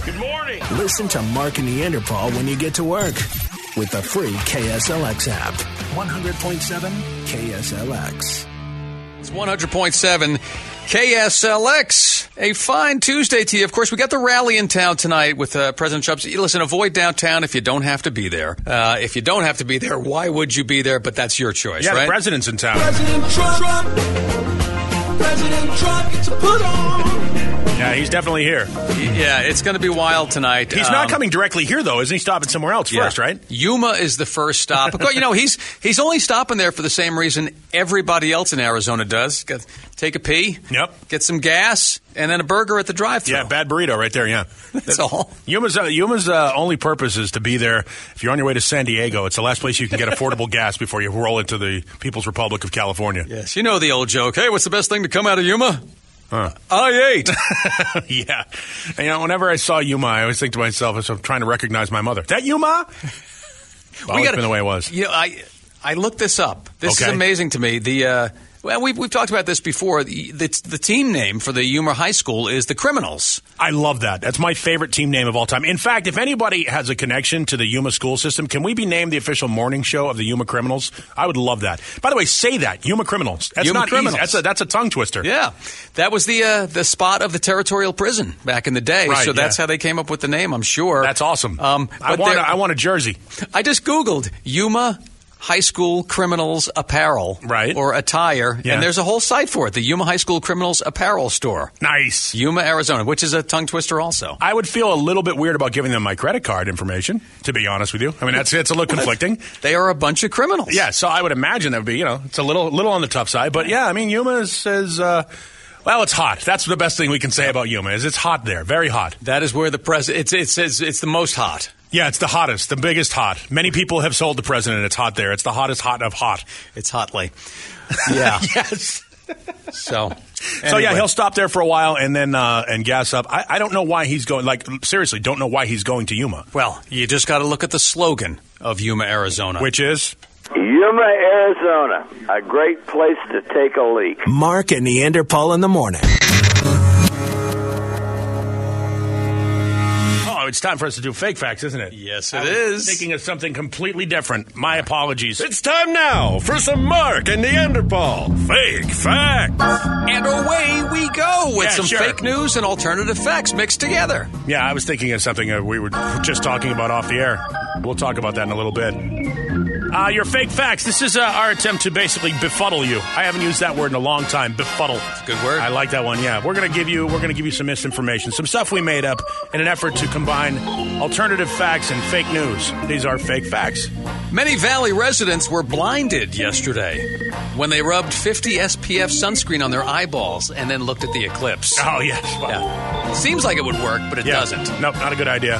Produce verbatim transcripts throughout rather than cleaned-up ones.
Good morning. Listen to Mark and Neanderthal when you get to work with the free K S L X app. one hundred point seven K S L X. It's one hundred point seven K S L X. A fine Tuesday to you. Of course, we got the rally in town tonight with uh, President Trump's. Listen, avoid downtown if you don't have to be there. Uh, if you don't have to be there, why would you be there? But that's your choice, yeah, right? The president's in town. President Trump. President Trump gets a put on. Yeah, he's definitely here. Yeah, it's going to be wild tonight. He's um, not coming directly here, though. Isn't he stopping somewhere else yeah. first, right? Yuma is the first stop. Because, you know, he's he's only stopping there for the same reason everybody else in Arizona does. Got, take a pee. Yep. Get some gas, and then a burger at the drive-thru. Yeah, bad burrito right there, yeah. That's all. Yuma's, uh, Yuma's uh, only purpose is to be there. If you're on your way to San Diego, it's the last place you can get affordable gas before you roll into the People's Republic of California. Yes, you know the old joke. Hey, what's the best thing to come out of Yuma? Huh. I ate. Yeah. And, you know, whenever I saw Yuma, I always think to myself, as I'm trying to recognize my mother. That Yuma? It's always been the way it was. You know, I I looked this up. This Okay. is amazing to me. The uh, well, we've we've talked about this before. The, the the team name for the Yuma High School is the Criminals. I love that. That's my favorite team name of all time. In fact, if anybody has a connection to the Yuma school system, can we be named the official morning show of the Yuma Criminals? I would love that. By the way, say that, Yuma Criminals. That's Yuma not Criminals. easy. That's a, that's a tongue twister. Yeah, that was the uh, the spot of the territorial prison back in the day. Right, so that's yeah. how they came up with the name. I'm sure. That's awesome. Um, I but want there- a, I want a jersey. I just Googled Yuma High School Criminals Apparel, Right. or attire, Yeah. and there's a whole site for it. The Yuma High School Criminals Apparel Store, Nice. Yuma, Arizona, which is a tongue twister also. I would feel a little bit weird about giving them my credit card information, to be honest with you. I mean, that's it's a little conflicting. They are a bunch of criminals. Yeah, so I would imagine that would be, you know, it's a little little on the tough side. But, yeah, I mean, Yuma is, is uh, well, it's hot. That's the best thing we can say about Yuma is it's hot there, very hot. That is where the president. It's it's it's, it's the most hot. Yeah, it's the hottest, the biggest hot. Many people have sold the president it's hot there. It's the hottest hot of hot. It's hotly. Yeah. Yes. So. So, yeah, anyway. he'll stop there for a while and then uh, and gas up. I, I don't know why he's going, like, seriously, don't know why he's going to Yuma. Well, you just got to look at the slogan of Yuma, Arizona. Which is? Yuma, Arizona, a great place to take a leak. Mark and Neanderthal in the morning. Oh, it's time for us to do fake facts, isn't it? Yes, I it was is. Thinking of something completely different. My apologies. It's time now for some Mark and Neanderthal fake facts. And away we go with Yeah, some sure. fake news and alternative facts mixed together. Yeah, I was thinking of something uh, we were just talking about off the air. We'll talk about that in a little bit. Uh, your fake facts. This is uh, our attempt to basically befuddle you. I haven't used that word in a long time. Befuddle. It's a good word. I like that one. Yeah, we're gonna give you we're gonna give you some misinformation, some stuff we made up in an effort to combine alternative facts and fake news. These are fake facts. Many Valley residents were blinded yesterday when they rubbed fifty S P F sunscreen on their eyeballs and then looked at the eclipse. Oh yes. Well, Yeah. Seems like it would work, but it yeah. doesn't. Nope, not a good idea.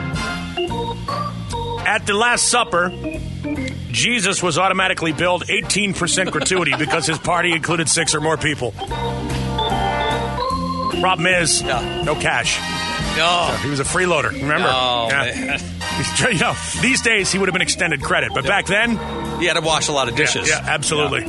At the Last Supper, Jesus was automatically billed eighteen percent gratuity because his party included six or more people. Problem is, Yeah. no cash. Oh, He was a freeloader, remember? Oh, yeah. man. He's, you know, these days he would have been extended credit, but back then, he had to wash a lot of dishes. yeah, absolutely.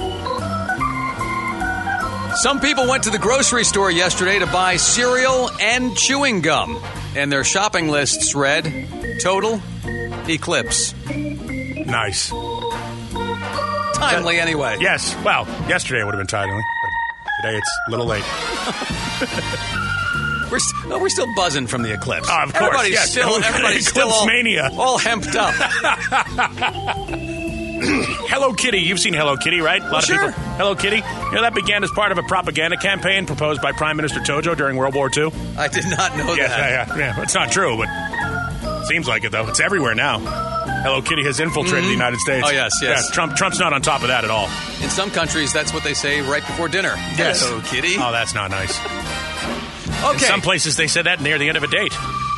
Some people went to the grocery store yesterday to buy cereal and chewing gum, and their shopping lists read, total, eclipse. Nice. Timely anyway. Yes. Well, yesterday it would have been timely, but today it's a little late. We're, st- oh, we're still buzzing from the eclipse. Oh, of course, Everybody's yes. still, everybody's still Eclipse all, mania. all hemped up. Hello Kitty. You've seen Hello Kitty, right? A lot Sure. of people. Hello Kitty. You know, that began as part of a propaganda campaign proposed by Prime Minister Tojo during World War Two. I did not know Yeah, that. yeah, yeah, yeah. It's not true, but seems like it, though. It's everywhere now. Hello Kitty has infiltrated the United States. Oh, yes, yes. Yeah, Trump, Trump's not on top of that at all. In some countries, that's what they say right before dinner. Yes. Hello, kitty. Oh, that's not nice. Okay. In some places, they said that near the end of a date.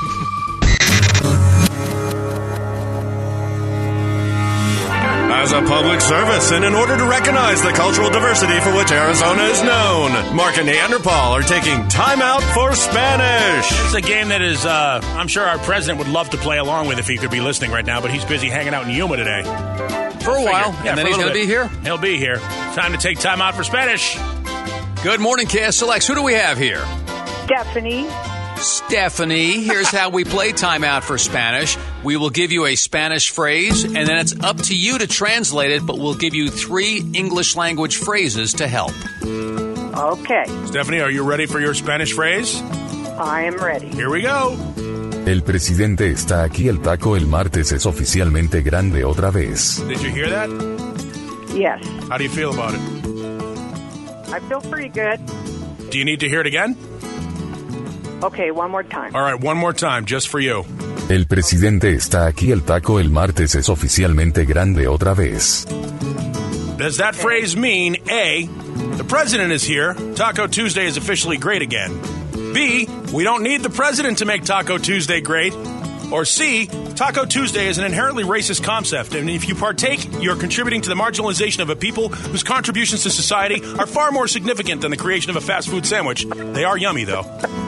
As a public service, and in order to recognize the cultural diversity for which Arizona is known, Mark and Neanderthal are taking time out for Spanish. It's a game that is, uh, I'm sure our president would love to play along with if he could be listening right now, but he's busy hanging out in Yuma today. For a while, Yeah, and then for a he's little going to bit. be here. He'll be here. Time to take time out for Spanish. Good morning, K S L X. Who do we have here? Stephanie. Stephanie, here's how we play Timeout for Spanish. We will give you a Spanish phrase, and then it's up to you to translate it, but we'll give you three English language phrases to help. Okay. Stephanie, are you ready for your Spanish phrase? I am ready. Here we go. El presidente está aquí, el taco el martes es oficialmente grande otra vez. Did you hear that? Yes. How do you feel about it? I feel pretty good. Do you need to hear it again? Okay, one more time. All right, one more time, just for you. El presidente está aquí, el taco el martes es oficialmente grande otra vez. Does that phrase mean A, the president is here, Taco Tuesday is officially great again? B, we don't need the president to make Taco Tuesday great? Or C, Taco Tuesday is an inherently racist concept, and if you partake, you're contributing to the marginalization of a people whose contributions to society are far more significant than the creation of a fast food sandwich. They are yummy, though.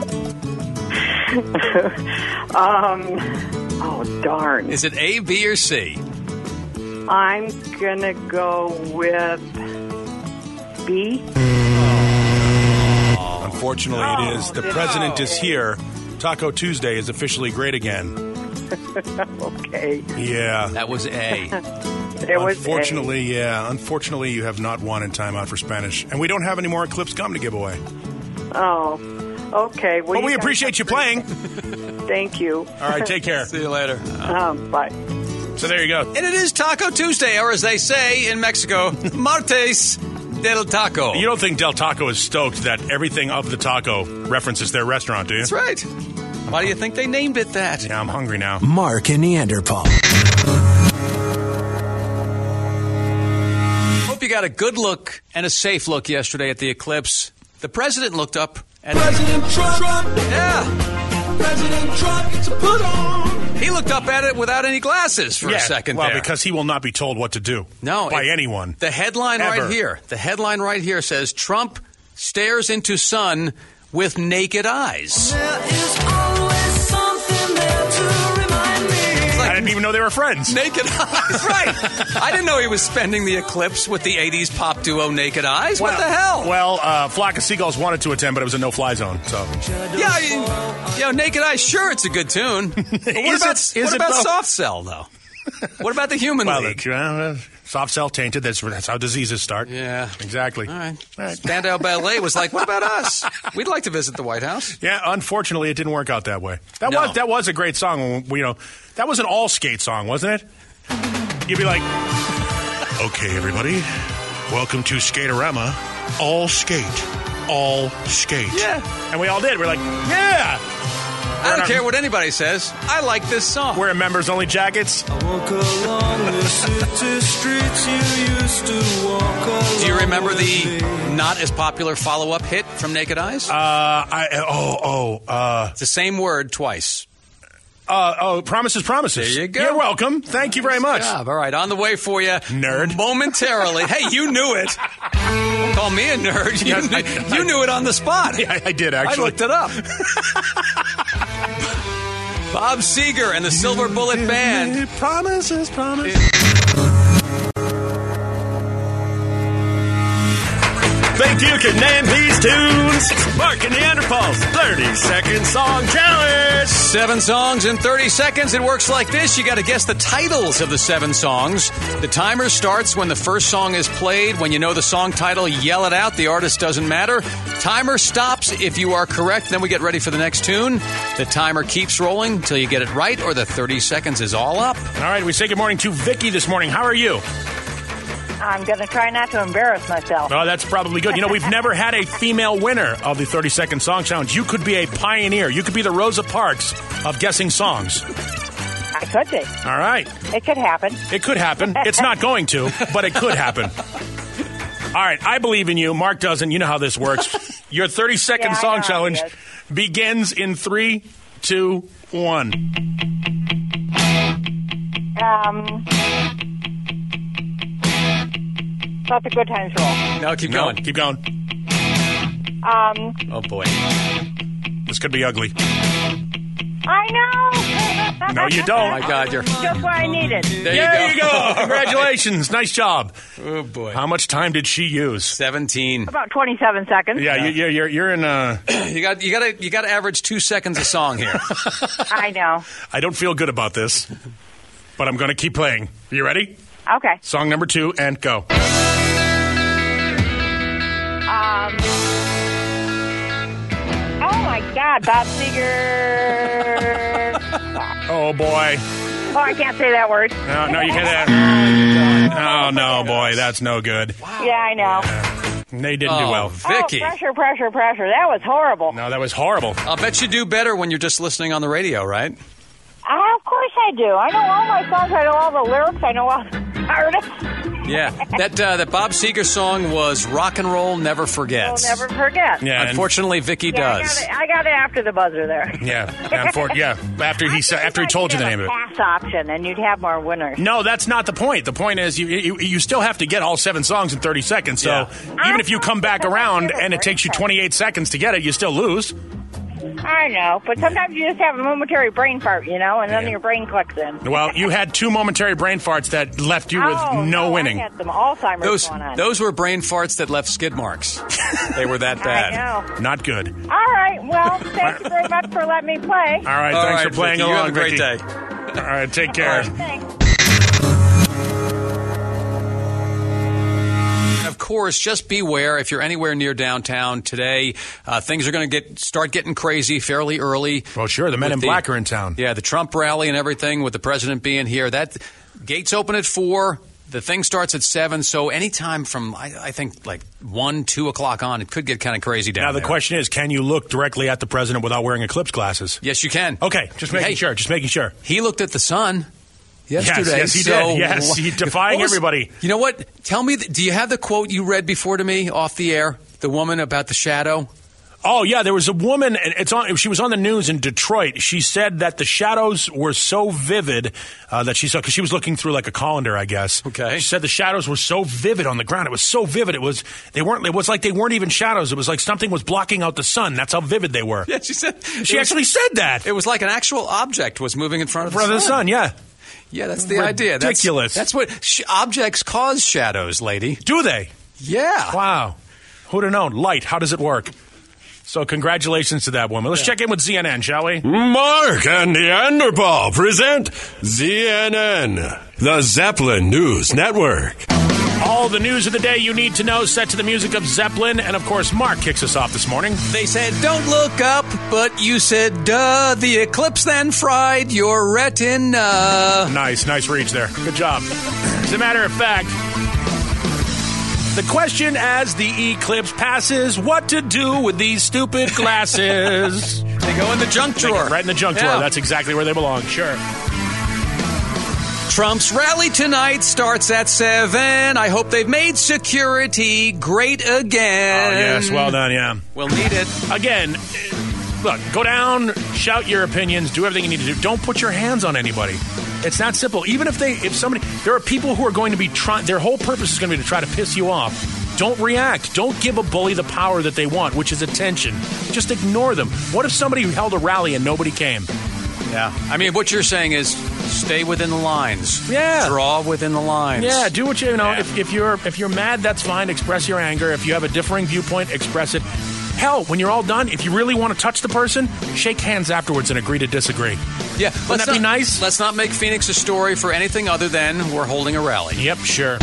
um, oh, darn. Is it A, B, or C? I'm going to go with B. Unfortunately, Oh, it is. The no. president is here. Taco Tuesday is officially great again. Okay. Yeah. That was A. It was Unfortunately, yeah. Unfortunately, you have not won in Timeout for Spanish. And we don't have any more Eclipse gum to give away. A. Oh, okay. Well, But we you guys appreciate you have- playing. Thank you. All right, take care. See you later. Um, bye. So there you go. And it is Taco Tuesday, or as they say in Mexico, Martes del Taco. You don't think Del Taco is stoked that everything of the taco references their restaurant, do you? That's right. Why do you think they named it that? Yeah, I'm hungry now. Mark and Neanderthal. Hope you got a good look and a safe look yesterday at the eclipse. The president looked up and President Trump, yeah, President Trump gets a put on. he looked up at it without any glasses for yeah, a second well, there. because he will not be told what to do. No, by it- anyone. The headline Ever. right here. The headline right here says Trump stares into sun with naked eyes. There is always something there to remind me. I didn't even know they were friends. Naked Eyes, right. I didn't know he was spending the eclipse with the eighties pop duo Naked Eyes. What the hell? Well, uh, Flock of Seagulls wanted to attend, but it was a no-fly zone. So yeah, I mean, you know, Naked Eyes, sure, it's a good tune. But what Is about, it- is what it, about though? Soft Cell, though? What about the Human well, League? look, uh, soft cell tainted. That's that's how diseases start. Yeah. exactly. All right. All right. Spandau Ballet was like, what about us? We'd like to visit the White House. Yeah, unfortunately, it didn't work out that way. That No. was that was a great song. when we- You know, that was an all skate song, wasn't it? You'd be like, "Okay, everybody, welcome to Skaterama. All skate, all skate." Yeah. and we all did. We're like, "Yeah." I don't not- care what anybody says. I like this song. Wearing members-only jackets. Walk along the city streets you used to walk along. Do you remember the not as popular follow-up hit from Naked Eyes? Uh, I oh oh uh it's the same word twice. uh oh. Promises, promises. There you go. You're welcome. Thank you very much. Job. All right, on the way for you. Nerd. Momentarily. Hey, you knew it. Don't call me a nerd. You, Yes, I- knew, you knew it on the spot. Yeah, I, I did I actually. looked it up. Bob Seger and the Silver Bullet Band. Promises, promises. Think you can name these tunes? Mark and Neanderthals thirty second song challenge. Seven songs in thirty seconds. It works like this. You got to guess the titles of the seven songs. The timer starts when the first song is played. When you know the song title, yell it out. The artist doesn't matter. Timer stops if you are correct. Then we get ready for the next tune. The timer keeps rolling until you get it right or the thirty seconds is all up. All right, we say good morning to Vicky this morning. How are you? I'm going to try not to embarrass myself. Oh, that's probably good. You know, we've never had a female winner of the thirty second song challenge. You could be a pioneer. You could be the Rosa Parks of guessing songs. I could be. All right. It could happen. It could happen. It's not going to, but it could happen. All right, I believe in you. Mark doesn't. You know how this works. Your thirty second Yeah, I song know how challenge it is. begins in three, two, one. Um, Let the Good Times roll. No, keep No, going. keep going. Um, Oh, boy. This could be ugly. I know. No, you Oh, don't. my God. You're, Just what I needed. there There you go. you go. Congratulations. Nice job. Oh, boy. How much time did she use? seventeen. About twenty-seven seconds. Yeah, you, you're, you're, you're in uh You got you got to you got to average two seconds a song here. I know. I don't feel good about this, but I'm going to keep playing. You ready? Okay. Song number two, and go. Um. Oh my God, Bob Seger. Oh, boy. Oh, I can't say that word. No, no, you can't. Oh, no, boy. That's no good. Yeah, I know. They didn't Oh, do well. Vicky. Oh, pressure, pressure, pressure. That was horrible. No, that was horrible. I'll bet you do better when you're just listening on the radio, right? Uh, of course I do. I know all my songs. I know all the lyrics. I know all the artists. Yeah. That uh, that Bob Seger song was Rock and Roll Never We'll Forgets. never forget. Yeah, and- Unfortunately, Vicky Yeah, I does. got, it, I got it after the buzzer there. Yeah, and for, yeah. After he said, after he told you the name of it. Pass option, and you'd have more winners. No, that's not the point. The point is you you, you still have to get all seven songs in thirty seconds. So Yeah. even if you come back around and it takes you twenty-eight seconds to get it, you still lose. I know, but sometimes you just have a momentary brain fart, you know, and then Yeah. your brain clicks in. Well, you had two momentary brain farts that left you with oh, no winning. I had some Alzheimer's Those going on. those were brain farts that left skid marks. They were that I bad. know. Not good. All right, well, thank you very much for letting me play. All right, All thanks right, for playing Vicky, you along, have a great Vicky. day. All right, take care. Thanks. Of course, just beware if you're anywhere near downtown today. Uh, things are going to get start getting crazy fairly early. Well, sure, the men With in black are in town. Yeah, the Trump rally and everything with the president being here. That gates open at four. The thing starts at seven. So anytime from I, I think like one, two o'clock on, it could get kind of crazy down Now the there. question is, can you look directly at the president without wearing eclipse glasses? Yes, you can. Okay, just making Hey. sure. Just making sure. He looked at the sun yesterday. yes, he so did. Yes, he defying What was- everybody. You know what? Tell me, th- do you have the quote you read before to me off the air? The woman about the shadow? Oh yeah, there was a woman. And it's on. She was on the news in Detroit. She said that the shadows were so vivid uh, that she saw because she was looking through like a colander, I guess. Okay. She said the shadows were so vivid on the ground. It was so vivid. It was they weren't. It was like they weren't even shadows. It was like something was blocking out the sun. That's how vivid they were. Yeah, she said. She it was- actually said that. It was like an actual object was moving in front of the Brother sun. sun, yeah. Yeah, that's the idea. That's- Ridiculous. That's, what sh- objects cause shadows, lady. Do they? Yeah. Wow. Who'd have known? Light. How does it work? So congratulations to that woman. Let's check in with Z N N, shall we? Mark and Neanderthal present Z N N, the Zeppelin News Network. All the news of the day you need to know set to the music of Zeppelin. And, of course, Mark kicks us off this morning. They said, don't look up, but you said, duh. The eclipse then fried your retina. Nice, nice reach there. Good job. As a matter of fact, the question as the eclipse passes, what to do with these stupid glasses? They go in the junk drawer. Right in the junk Yeah. drawer. That's exactly where they belong. Sure. Trump's rally tonight starts at seven. I hope they've made security great again. Oh, yes. Well done, yeah. We'll need it. Again, look, go down, shout your opinions, do everything you need to do. Don't put your hands on anybody. It's that simple. Even if they, if somebody, there are people who are going to be trying, their whole purpose is going to be to try to piss you off. Don't react. Don't give a bully the power that they want, which is attention. Just ignore them. What if somebody held a rally and nobody came? Yeah. I mean, what you're saying is stay within the lines. Yeah. Draw within the lines. Yeah, do what you, you know. Yeah. If, if you're if you're mad, that's fine. Express your anger. If you have a differing viewpoint, express it. Hell, when you're all done, if you really want to touch the person, shake hands afterwards and agree to disagree. Yeah. Wouldn't let's that be not- nice? Let's not make Phoenix a story for anything other than we're holding a rally. Yep, sure.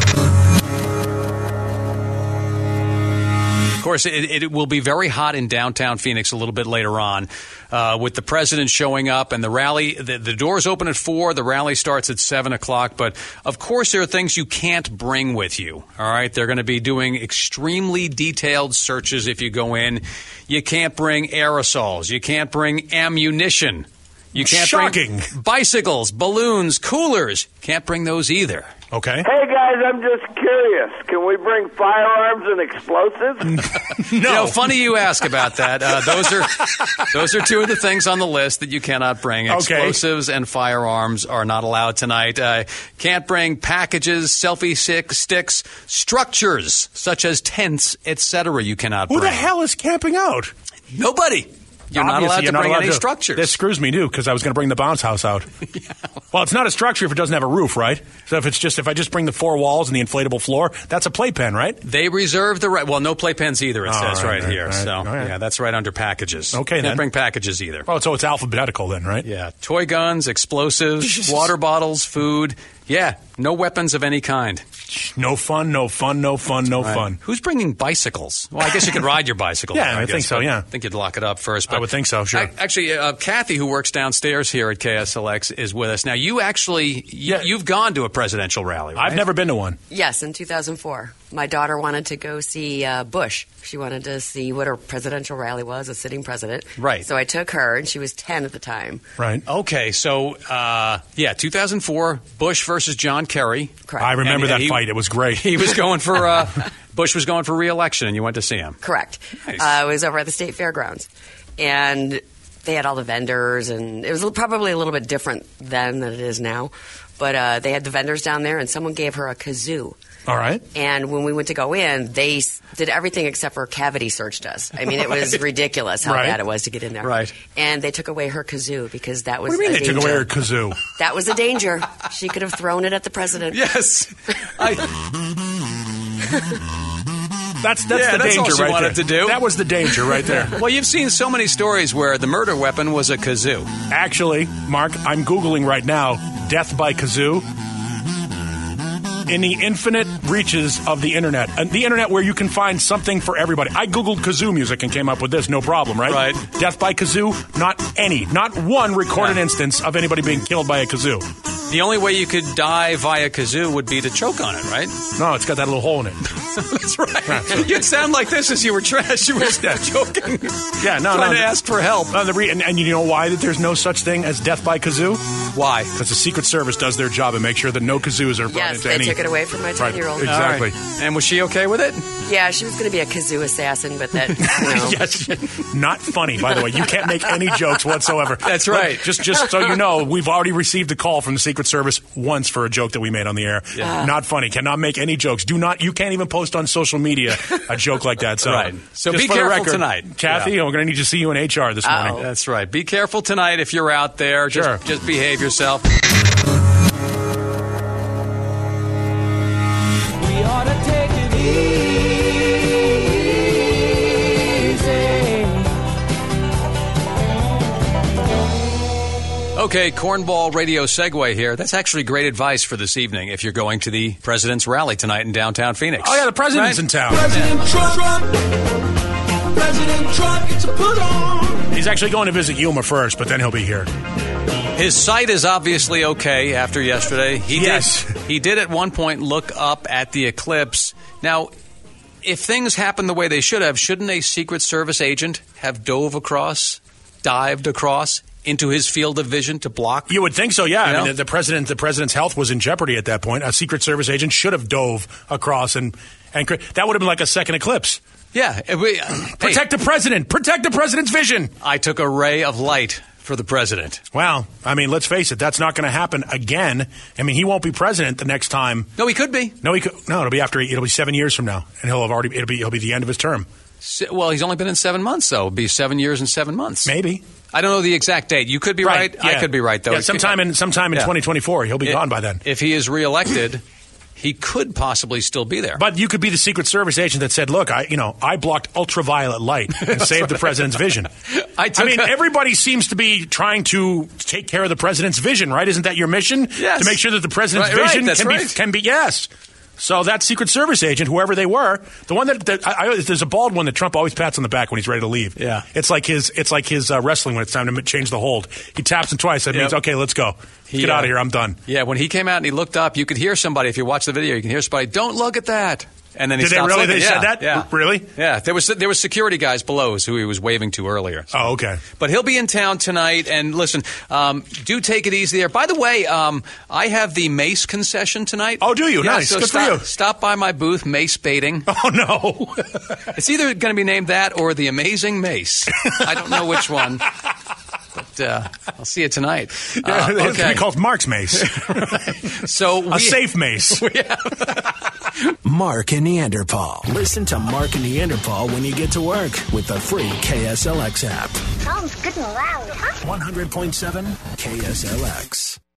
Of course, it, it will be very hot in downtown Phoenix a little bit later on uh, with the president showing up and the rally. The, the doors open at four. The rally starts at seven o'clock. But, of course, there are things you can't bring with you. All right? They're going to be doing extremely detailed searches if you go in. You can't bring aerosols. You can't bring ammunition. You can't Shocking. bring bicycles, balloons, coolers. Can't bring those either. Okay. Hey, guys, I'm just curious. Can we bring firearms and explosives? You know, funny you ask about that. Uh, those are those are two of the things on the list that you cannot bring. Okay. Explosives and firearms are not allowed tonight. Uh, can't bring packages, selfie stick, sticks, structures such as tents, et cetera. You cannot Who bring. the hell is camping out? Nobody. You're not Obviously, allowed you're to not bring allowed any to. structures. This screws me, too, because I was going to bring the bounce house out. yeah. Well, it's not a structure if it doesn't have a roof, right? So if it's just if I just bring the four walls and the inflatable floor, that's a playpen, right? They reserve the right. Well, no playpens either. It Oh, says right, right, right, here. right. So All right. yeah, that's right under packages. Okay, Can't then. bring packages either. Oh, so it's alphabetical then, right? Yeah, toy guns, explosives, water bottles, food. Yeah, no weapons of any kind. No fun, no fun, no fun, no Right. fun. Who's bringing bicycles? Well, I guess you could ride your bicycle. Yeah, there, I think guess, so, but yeah. I think you'd lock it up first. I would think so, sure. Ac- Actually, uh, Kathy, who works downstairs here at K S L X, is with us. Now, you actually, y- Yeah. you've gone to a presidential rally, right? I've never been to one. Yes, in two thousand four. My daughter wanted to go see uh, Bush. She wanted to see what a presidential rally was, a sitting president. Right. So I took her, and she was ten at the time. Right. Okay, so, uh, yeah, two thousand four, Bush versus John Kerry. Correct. I remember And- that and he- fight. It was great. He was going for, uh, Bush was going for re-election, and you went to see him. Correct. Nice. Uh, I was over at the state fairgrounds, and they had all the vendors, and it was probably a little bit different then than it is now. But uh, they had the vendors down there, and someone gave her a kazoo. All right. And when we went to go in, they s- did everything except for cavity searched us. I mean, it was ridiculous how Right. bad it was to get in there. Right. And they took away her kazoo because that was What do you mean a they took danger. away her kazoo? That was a danger. She could have thrown it at the president. Yes. I, That's that's Yeah, the that's all danger she right wanted there. to do. That was the danger right there. well, you've seen so many stories where the murder weapon was a kazoo. Actually, Mark, I'm Googling right now, death by kazoo. In the infinite reaches of the internet, and the internet where you can find something for everybody. I Googled kazoo music and came up with this, no problem, right? Right. Death by kazoo, not any, not one recorded Yeah. instance of anybody being killed by a kazoo. The only way you could die via kazoo would be to choke on it, right? No, it's got that little hole in it. That's right. You'd sound like this as you were trash. You were choking. Yeah, no, Trying no. to ask for help. Uh, the re- and, and you know why that there's no such thing as death by kazoo? Why? Because the Secret Service does their job and make sure that no kazoos are brought Yes, into they any. took it away from my Right, ten-year-old. exactly. All right. And was she okay with it? Yeah, she was going to be a kazoo assassin, but that, you know. Yes, not funny. By the way, you can't make any jokes whatsoever. That's But right. just, just so you know, we've already received a call from the Secret Service once for a joke that we made on the air. Yeah. Not funny. Cannot make any jokes. Do not. You can't even post on social media a joke like that. So, Right. So just be for the careful record, tonight. Kathy. Yeah. We're going to need to see you in H R this morning. That's right. Be careful tonight if you're out there. Just, Sure. just behave yourself. We ought to take it easy. Okay, cornball radio segue here. That's actually great advice for this evening if you're going to the president's rally tonight in downtown Phoenix. Oh yeah, the president's Right? in town. President Trump. President Trump gets a put on. He's actually going to visit Yuma first, but then he'll be here. His sight is obviously okay after yesterday. He Yes. did, he did at one point look up at the eclipse. Now, if things happen the way they should have, shouldn't a Secret Service agent have dove across, dived across into his field of vision to block? You would think so, yeah. You I know? mean, the, the president, the president's health was in jeopardy at that point. A Secret Service agent should have dove across, and and cr- that would have been like a second eclipse. Yeah. it- we- Protect hey, the president. Protect the president's vision. I took a ray of light for the president. Well, I mean, let's face it. That's not going to happen again. I mean, he won't be president the next time. No, he could be. No, he could, no. It'll be after. It'll be seven years from now, and he'll have already. It'll be. It'll be the end of his term. Se- Well, he's only been in seven months, though. It'll be seven years and seven months. Maybe. I don't know the exact date. You could be right. I yeah. could be right, though. Yeah, sometime in sometime in Yeah. twenty twenty-four, he'll be If- gone by then. If he is reelected, he could possibly still be there. But you could be the Secret Service agent that said, "Look, I, you know, I blocked ultraviolet light and saved the president's vision." I, took I mean, a- everybody seems to be trying to take care of the president's vision, right? Isn't that your mission? Yes. To make sure that the president's Right, right, vision that's can be right. can be yes. So that Secret Service agent, whoever they were, the one that, that I, I, there's a bald one that Trump always pats on the back when he's ready to leave. Yeah. it's like his it's like his uh, wrestling when it's time to change the hold. He taps him twice. That Yep. means okay, let's go. He, Get uh, out of here. I'm done. Yeah, when he came out and he looked up, you could hear somebody. If you watch the video, you can hear somebody. Don't look at that. And then he Did they stops really? looking. They yeah, said that? Yeah. Really? Yeah. There was there was security guys below who he was waving to earlier. Oh, okay. But he'll be in town tonight. And listen, um, do take it easy there. By the way, um, I have the mace concession tonight. Oh, do you? Yeah, Nice. so Good for stop, you. Stop by my booth, mace baiting. Oh no. It's either going to be named that or the Amazing Mace. I don't know which one. uh, I'll see you tonight. Yeah, Uh, it has to okay. be called Mark's mace. So we, A safe mace. Mark and Neanderthal. Listen to Mark and Neanderthal when you get to work with the free K S L X app. Sounds good and loud, huh? one hundred point seven K S L X.